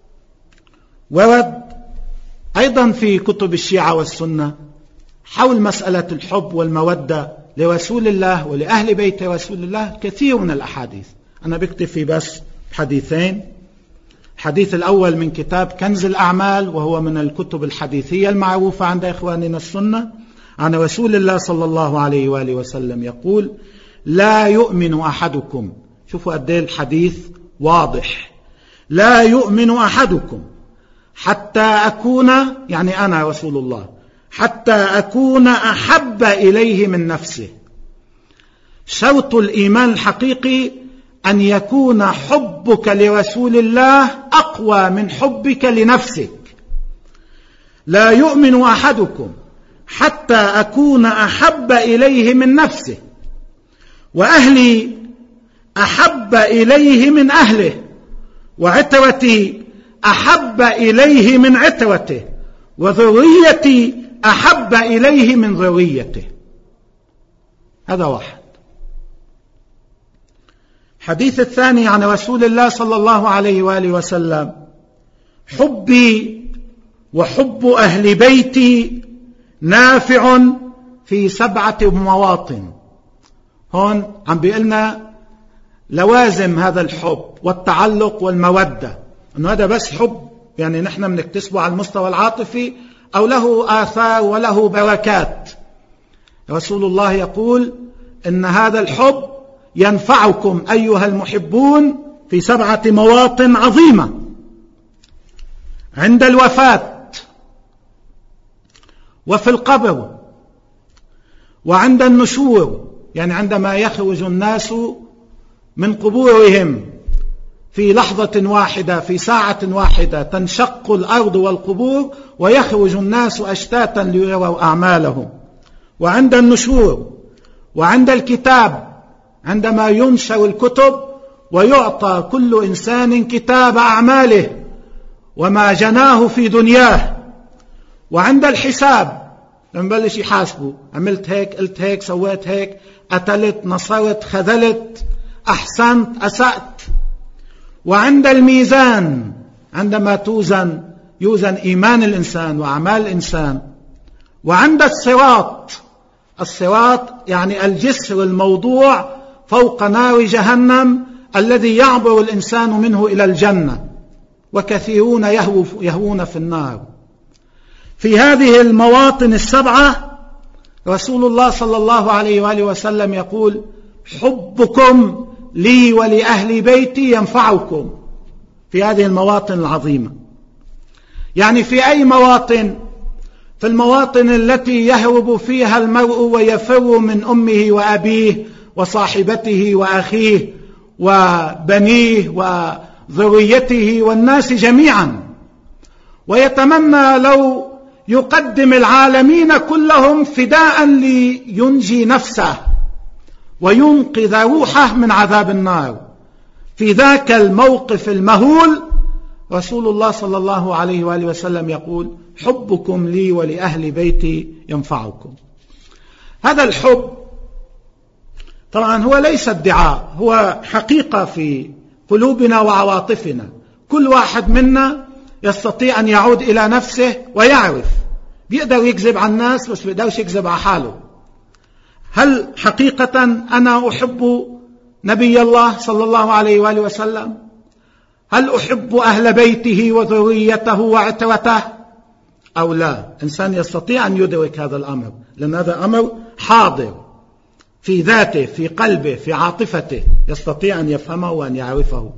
ورد أيضا في كتب الشيعة والسنة حول مسألة الحب والمودة لرسول الله ولأهل بيت رسول الله كثير من الأحاديث. أنا بكتفي بس بحديثين. الحديث الأول من كتاب كنز الأعمال، وهو من الكتب الحديثية المعروفة عند إخواننا السنة، عن رسول الله صلى الله عليه وآله وسلم يقول: لا يؤمن أحدكم. شوفوا قد ايه الحديث واضح. لا يؤمن أحدكم حتى أكون، يعني أنا رسول الله، حتى أكون أحب إليه من نفسه. شرط الإيمان الحقيقي أن يكون حبك لرسول الله أقوى من حبك لنفسك. لا يؤمن أحدكم حتى أكون أحب إليه من نفسه، وأهلي أحب إليه من أهله، وعترتي أحب إليه من عترته، وذريتي أحب إليه من ذريته. هذا واحد. الحديث الثاني عن رسول الله صلى الله عليه وآله وسلم: حبي وحب أهل بيتي نافع في 7 مواطن. هون عم بيقلنا لوازم هذا الحب والتعلق والمودة، أنه هذا بس حب يعني نحن بنكتسبه على المستوى العاطفي أو له آثار وله بركات. رسول الله يقول إن هذا الحب ينفعكم أيها المحبون في 7 مواطن عظيمة: عند الوفاة، وفي القبر، وعند النشور، يعني عندما يخرج الناس من قبورهم في لحظة واحدة، في ساعة واحدة تنشق الأرض والقبور ويخرج الناس أشتاتا ليروا أعمالهم، وعند النشور، وعند الكتاب، عندما ينشر الكتب ويعطى كل إنسان كتاب أعماله وما جناه في دنياه، وعند الحساب لما بلش يحاسبه: عملت هيك، قلت هيك، سويت هيك، قتلت، نصرت، خذلت، أحسنت، أسأت. وعند الميزان، عندما يوزن إيمان الإنسان وأعمال الإنسان. وعند الصراط يعني الجسر الموضوع فوق نار جهنم الذي يعبر الإنسان منه إلى الجنة، وكثيرون يهوون في النار. في هذه المواطن 7 رسول الله صلى الله عليه وآله وسلم يقول: حبكم لي ولأهل بيتي ينفعكم في هذه المواطن العظيمة. يعني في أي مواطن؟ في المواطن التي يهرب فيها المرء ويفر من أمه وأبيه وصاحبته وأخيه وبنيه وذريته والناس جميعا، ويتمنى لو يقدم العالمين كلهم فداء لينجي نفسه وينقذ روحه من عذاب النار. في ذاك الموقف المهول رسول الله صلى الله عليه وآله وسلم يقول: حبكم لي ولأهل بيتي ينفعكم. هذا الحب طبعا هو ليس ادعاء، هو حقيقة في قلوبنا وعواطفنا. كل واحد منا يستطيع أن يعود إلى نفسه ويعرف، بيقدر يكذب على الناس بس بيقدرش يكذب على حاله. هل حقيقة أنا أحب نبي الله صلى الله عليه وآله وسلم؟ هل أحب أهل بيته وذريته وعترته أو لا؟ إنسان يستطيع أن يدرك هذا الأمر، لأن هذا أمر حاضر في ذاته، في قلبه، في عاطفته، يستطيع أن يفهمه وأن يعرفه.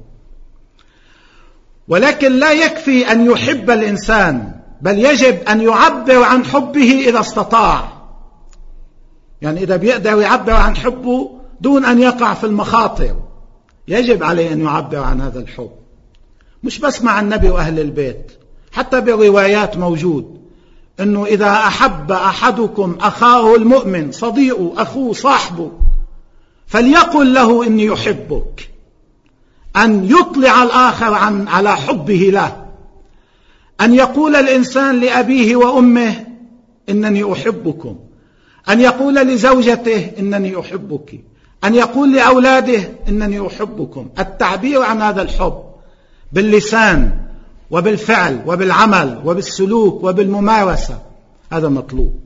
ولكن لا يكفي أن يحب الإنسان، بل يجب أن يعبر عن حبه إذا استطاع. يعني إذا بيقدر يعبر عن حبه دون أن يقع في المخاطر، يجب عليه أن يعبر عن هذا الحب، مش بس مع النبي وأهل البيت. حتى بالروايات موجود أنه إذا أحب أحدكم أخاه المؤمن، صديقه، أخوه، صاحبه، فليقل له إني يحبك. أن يطلع الآخر على حبه له، أن يقول الإنسان لأبيه وأمه إنني أحبكم، أن يقول لزوجته إنني أحبك، أن يقول لأولاده إنني أحبكم. التعبير عن هذا الحب باللسان وبالفعل وبالعمل وبالسلوك وبالممارسة، هذا مطلوب.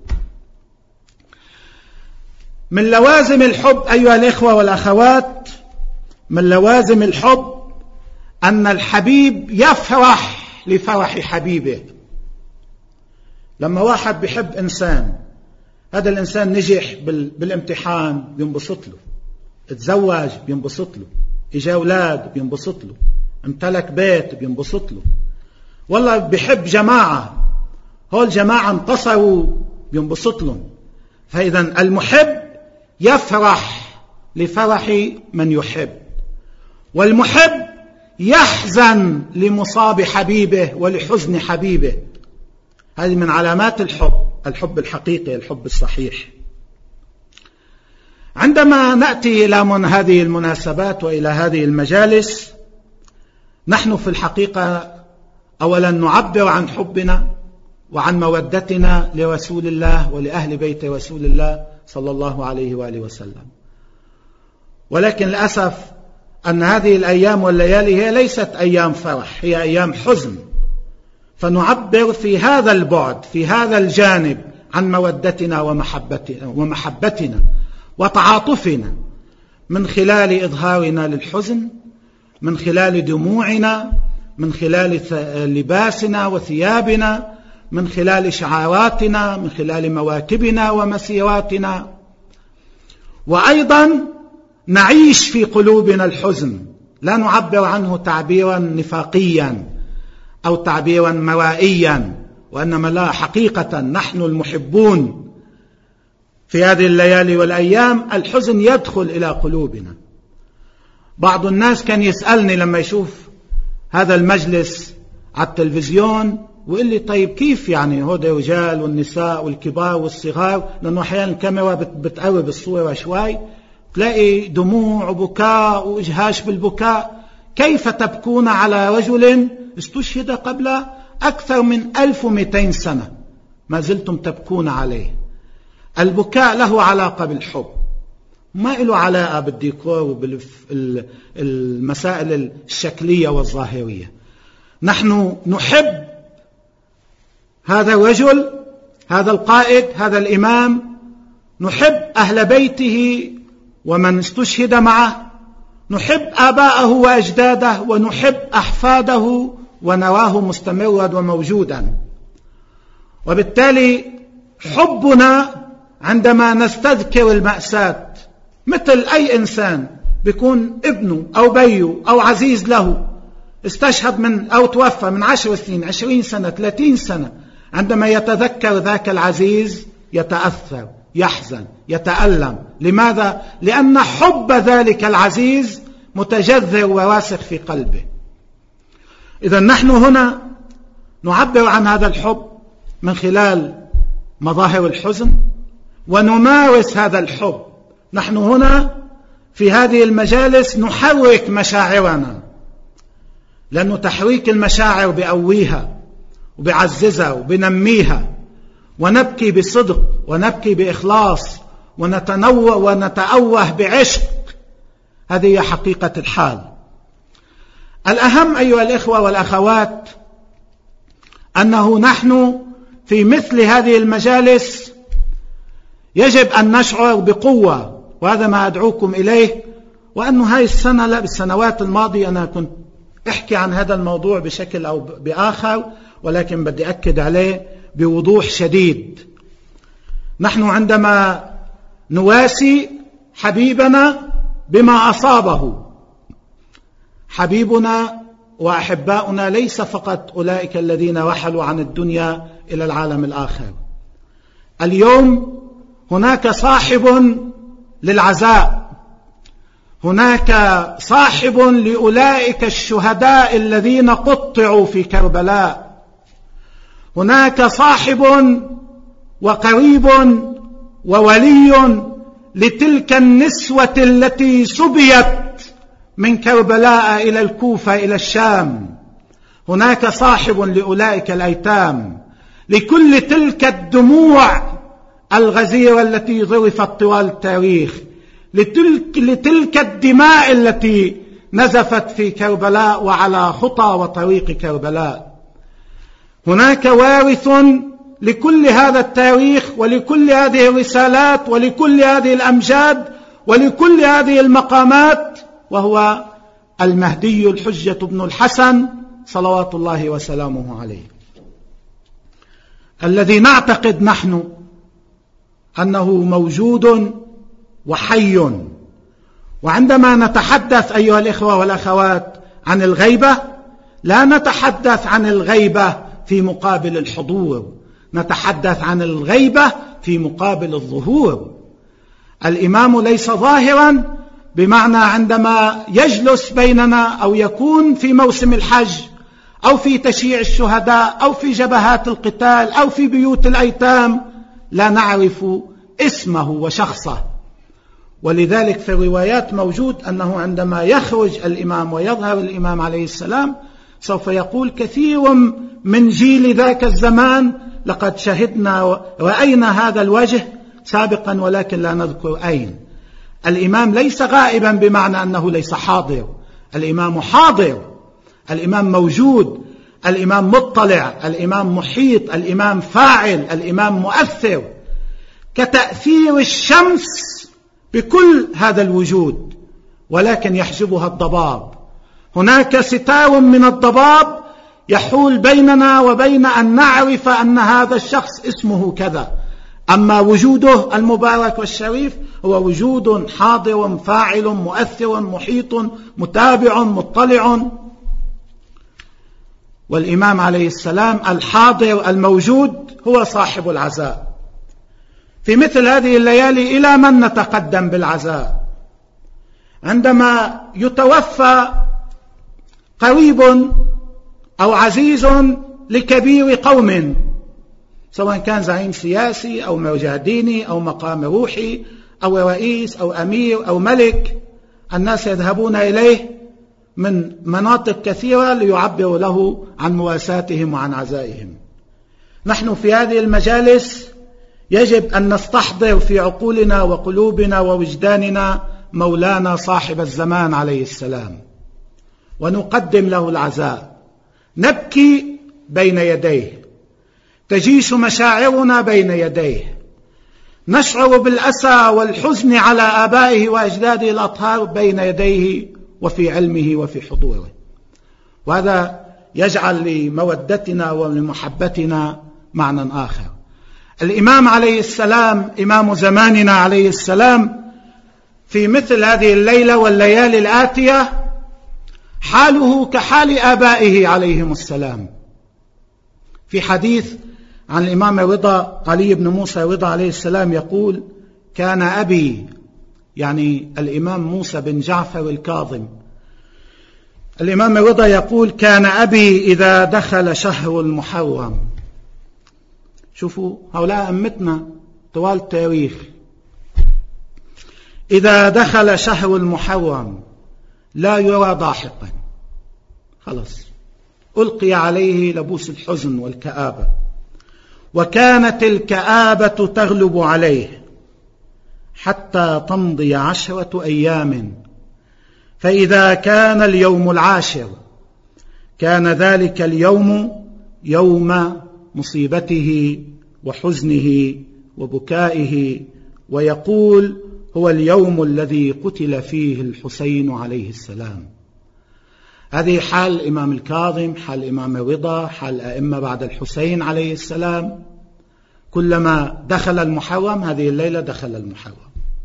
من لوازم الحب أيها الإخوة والأخوات، من لوازم الحب أن الحبيب يفرح لفرح حبيبه. لما واحد بيحب إنسان، هذا الإنسان نجح بالامتحان بينبسط له، اتزوج بينبسط له، إجا أولاد بينبسط له، امتلك بيت بينبسط له. والله بيحب جماعة، هول جماعة انتصروا بينبسط لهم. فإذا المحب يفرح لفرح من يحب، والمحب يحزن لمصاب حبيبه ولحزن حبيبه. هذه من علامات الحب الحقيقي، الحب الصحيح. عندما نأتي إلى هذه المناسبات وإلى هذه المجالس، نحن في الحقيقة أولا نعبر عن حبنا وعن مودتنا لرسول الله ولأهل بيت رسول الله صلى الله عليه وآله وسلم. ولكن للأسف أن هذه الأيام والليالي هي ليست أيام فرح، هي أيام حزن. فنعبر في هذا البعد، في هذا الجانب، عن مودتنا ومحبتنا وتعاطفنا من خلال إظهارنا للحزن، من خلال دموعنا، من خلال لباسنا وثيابنا، من خلال شعاراتنا، من خلال مواكبنا ومسيراتنا. وأيضا نعيش في قلوبنا الحزن، لا نعبر عنه تعبيرا نفاقيا أو تعبيرا موائيا، وإنما لا، حقيقة نحن المحبون في هذه الليالي والأيام الحزن يدخل إلى قلوبنا. بعض الناس كان يسألني لما يشوف هذا المجلس على التلفزيون ويقول لي طيب كيف يعني هؤلاء الرجال والنساء والكبار والصغار، لأنه أحيانا الكاميرا بتقرب الصورة شوي، تلاقي دموع وبكاء وإجهاش بالبكاء. كيف تبكون على رجل استشهد قبل أكثر من 1200 سنة ما زلتم تبكون عليه؟ البكاء له علاقة بالحب، ما له علاقة بالديكور وبالمسائل الشكلية والظاهرية. نحن نحب هذا الرجل، هذا القائد، هذا الإمام، نحب أهل بيته ومن استشهد معه، نحب آباءه وأجداده، ونحب أحفاده ونراه مستمرا وموجودا. وبالتالي حبنا عندما نستذكر المأساة، مثل أي إنسان بيكون ابنه أو بيه أو عزيز له استشهد أو توفى من 10 سنين، 20 سنة، 30 سنة، عندما يتذكر ذاك العزيز يتأثر، يحزن، يتألم. لماذا؟ لأن حب ذلك العزيز متجذر وراسخ في قلبه. إذن نحن هنا نعبر عن هذا الحب من خلال مظاهر الحزن ونمارس هذا الحب. نحن هنا في هذه المجالس نحرك مشاعرنا، لأنه تحريك المشاعر بقويها وبعززها وبنميها، ونبكي بصدق ونبكي بإخلاص ونتأوه بعشق. هذه هي حقيقة الحال. الأهم أيها الإخوة والأخوات أنه نحن في مثل هذه المجالس يجب أن نشعر بقوة، وهذا ما أدعوكم إليه. وأنه هاي السنة لا، بالسنوات الماضية أنا كنت أحكي عن هذا الموضوع بشكل أو بآخر، ولكن بدي أكد عليه بوضوح شديد. نحن عندما نواسي حبيبنا بما أصابه، حبيبنا وأحباؤنا ليس فقط أولئك الذين رحلوا عن الدنيا إلى العالم الآخر. اليوم هناك صاحب للعزاء، هناك صاحب لأولئك الشهداء الذين قطعوا في كربلاء، هناك صاحب وقريب وولي لتلك النسوة التي سبيت من كربلاء إلى الكوفة إلى الشام، هناك صاحب لأولئك الأيتام، لكل تلك الدموع الغزيرة التي ظرفت طوال التاريخ، لتلك الدماء التي نزفت في كربلاء وعلى خطى وطريق كربلاء. هناك وارث لكل هذا التاريخ ولكل هذه الرسالات ولكل هذه الأمجاد ولكل هذه المقامات، وهو المهدي الحجة بن الحسن صلوات الله وسلامه عليه، الذي نعتقد نحن أنه موجود وحي. وعندما نتحدث أيها الإخوة والأخوات عن الغيبة، لا نتحدث عن الغيبة في مقابل الحضور، نتحدث عن الغيبة في مقابل الظهور. الإمام ليس ظاهرا بمعنى عندما يجلس بيننا أو يكون في موسم الحج أو في تشييع الشهداء أو في جبهات القتال أو في بيوت الأيتام لا نعرف اسمه وشخصه. ولذلك في الروايات موجود أنه عندما يخرج الإمام ويظهر الإمام عليه السلام سوف يقول كثير من جيل ذاك الزمان لقد شهدنا ورأينا هذا الوجه سابقا ولكن لا نذكر أين. الإمام ليس غائبا بمعنى أنه ليس حاضر، الإمام حاضر، الإمام موجود، الإمام مطلع، الإمام محيط، الإمام فاعل، الإمام مؤثر، كتأثير الشمس بكل هذا الوجود، ولكن يحجبها الضباب. هناك ستار من الضباب يحول بيننا وبين أن نعرف أن هذا الشخص اسمه كذا. أما وجوده المبارك والشريف هو وجود حاضر فاعل مؤثر محيط متابع مطلع. والإمام عليه السلام الحاضر الموجود هو صاحب العزاء. في مثل هذه الليالي إلى من نتقدم بالعزاء؟ عندما يتوفى قريب أو عزيز لكبير قوم، سواء كان زعيم سياسي أو مرجع ديني أو مقام روحي أو رئيس أو أمير أو ملك، الناس يذهبون إليه من مناطق كثيرة ليعبروا له عن مواساتهم وعن عزائهم. نحن في هذه المجالس يجب أن نستحضر في عقولنا وقلوبنا ووجداننا مولانا صاحب الزمان عليه السلام، ونقدم له العزاء، نبكي بين يديه، تجيش مشاعرنا بين يديه، نشعر بالأسى والحزن على آبائه وأجداده الأطهار بين يديه وفي علمه وفي حضوره. وهذا يجعل لمودتنا ولمحبتنا معنى آخر. الإمام عليه السلام إمام زماننا عليه السلام في مثل هذه الليلة والليالي الآتية حاله كحال آبائه عليهم السلام. في حديث عن الإمام رضا علي بن موسى رضا عليه السلام يقول: كان أبي، يعني الإمام موسى بن جعفر الكاظم، الإمام رضا يقول: كان أبي إذا دخل شهر المحرم. شوفوا هؤلاء أمتنا طوال التاريخ، إذا دخل شهر المحرم لا يرى ضاحكا، خلص ألقي عليه لبوس الحزن والكآبة، وكانت الكآبة تغلب عليه. حتى تمضي 10 أيام، فإذا كان اليوم العاشر كان ذلك اليوم يوم مصيبته وحزنه وبكائه، ويقول: هو اليوم الذي قتل فيه الحسين عليه السلام. هذه حال الإمام الكاظم، حال الإمام الرضا، حال الأئمة بعد الحسين عليه السلام. كلما دخل المحرم، هذه الليلة دخل المحرم.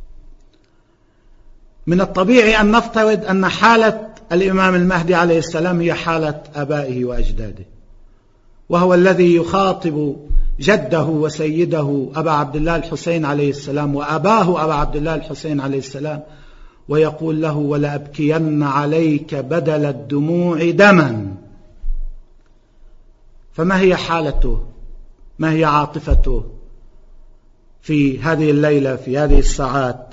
من الطبيعي أن نفترض أن حالة الإمام المهدي عليه السلام هي حالة آبائه وأجداده، وهو الذي يخاطب جده وسيده أبا عبد الله الحسين عليه السلام وأباه أبا عبد الله الحسين عليه السلام، ويقول له: ولأبكين عليك بدل الدموع دما. فما هي حالته؟ ما هي عاطفته في هذه الليلة، في هذه الساعات؟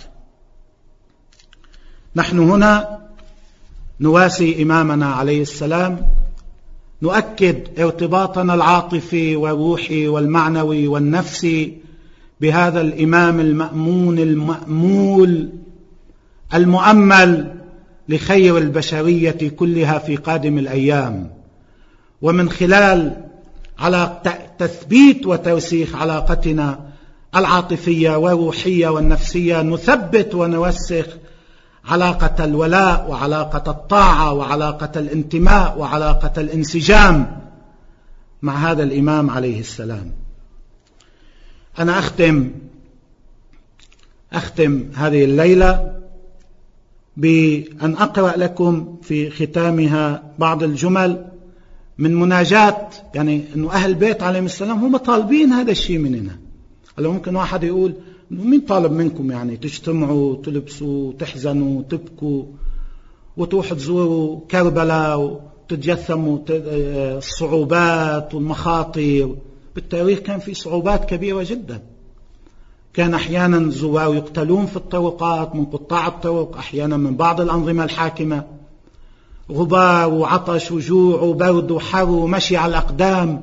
نحن هنا نواسي إمامنا عليه السلام، نؤكد ارتباطنا العاطفي والروحي والمعنوي والنفسي بهذا الإمام المأمون المأمول المؤمل لخير البشرية كلها في قادم الأيام. ومن خلال على تثبيت وترسيخ علاقتنا العاطفية والروحية والنفسية نثبت ونوسخ علاقة الولاء وعلاقة الطاعة وعلاقة الانتماء وعلاقة الانسجام مع هذا الإمام عليه السلام. أنا أختم هذه الليلة بأن أقرأ لكم في ختامها بعض الجمل من مناجاة، يعني أنه أهل البيت عليهم السلام هم طالبين هذا الشيء مننا. هلا ممكن واحد يقول: مين طالب منكم يعني تجتمعوا تلبسوا تحزنوا تبكوا وتروحوا تزوروا كربلاء وتتجثموا الصعوبات والمخاطر؟ بالتاريخ كان في صعوبات كبيرة جدا، كان أحيانا الزوار يقتلون في الطرقات من قطاع الطرق، أحيانا من بعض الأنظمة الحاكمة، غبار وعطش وجوع وبرد وحر ومشي على الأقدام.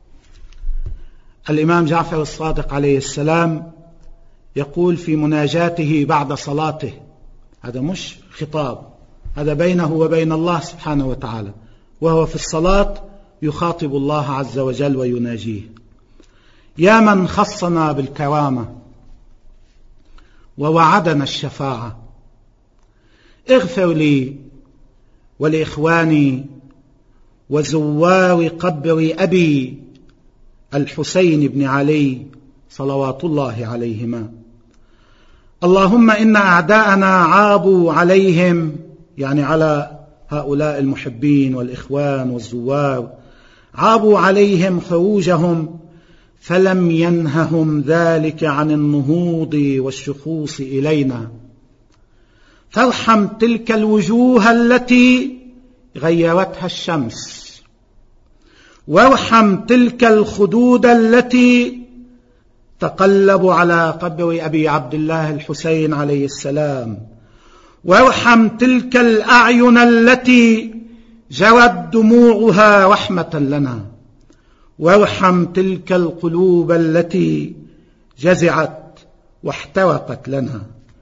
الإمام جعفر الصادق عليه السلام يقول في مناجاته بعد صلاته، هذا مش خطاب، هذا بينه وبين الله سبحانه وتعالى، وهو في الصلاة يخاطب الله عز وجل ويناجيه: يا من خصنا بالكرامة ووعدنا الشفاعة، اغفر لي ولإخواني وزوار قبر أبي الحسين بن علي صلوات الله عليهما. اللهم إن أعداءنا عابوا عليهم، يعني على هؤلاء المحبين والإخوان والزوار، عابوا عليهم خروجهم فلم ينههم ذلك عن النهوض والشخوص إلينا، فارحم تلك الوجوه التي غيرتها الشمس، وارحم تلك الخدود التي تقلبوا على قبر أبي عبد الله الحسين عليه السلام، وارحم تلك الأعين التي جرت دموعها رحمة لنا، وارحم تلك القلوب التي جزعت واحترقت لنا،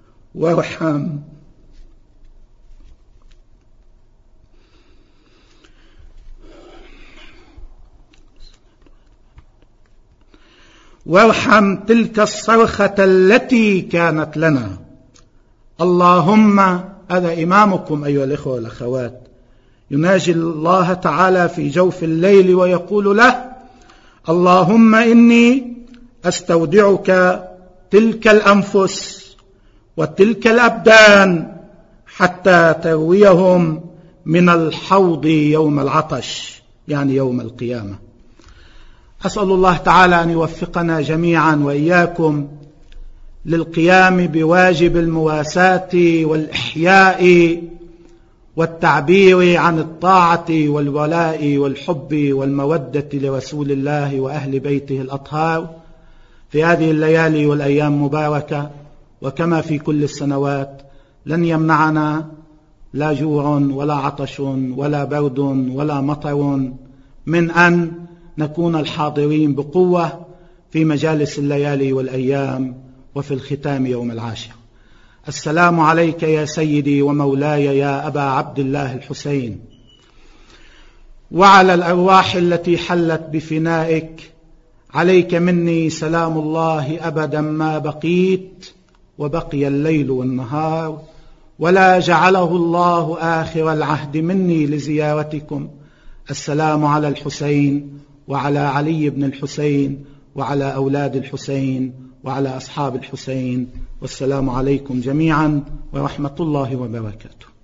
وارحم تلك الصرخة التي كانت لنا. اللهم، هذا إمامكم أيها الإخوة والأخوات يناجي الله تعالى في جوف الليل ويقول له: اللهم إني أستودعك تلك الأنفس وتلك الأبدان حتى ترويهم من الحوض يوم العطش، يعني يوم القيامة. أسأل الله تعالى أن يوفقنا جميعا وإياكم للقيام بواجب المواساة والإحياء والتعبير عن الطاعة والولاء والحب والمودة لرسول الله وأهل بيته الأطهار في هذه الليالي والأيام المباركة. وكما في كل السنوات لن يمنعنا لا جوع ولا عطش ولا برد ولا مطر من أن نكون الحاضرين بقوة في مجالس الليالي والأيام وفي الختام يوم العاشر. السلام عليك يا سيدي ومولاي يا أبا عبد الله الحسين، وعلى الأرواح التي حلت بفنائك، عليك مني سلام الله أبدا ما بقيت وبقي الليل والنهار، ولا جعله الله آخر العهد مني لزيارتكم. السلام على الحسين وعلى علي بن الحسين وعلى أولاد الحسين وعلى أصحاب الحسين، والسلام عليكم جميعا ورحمة الله وبركاته.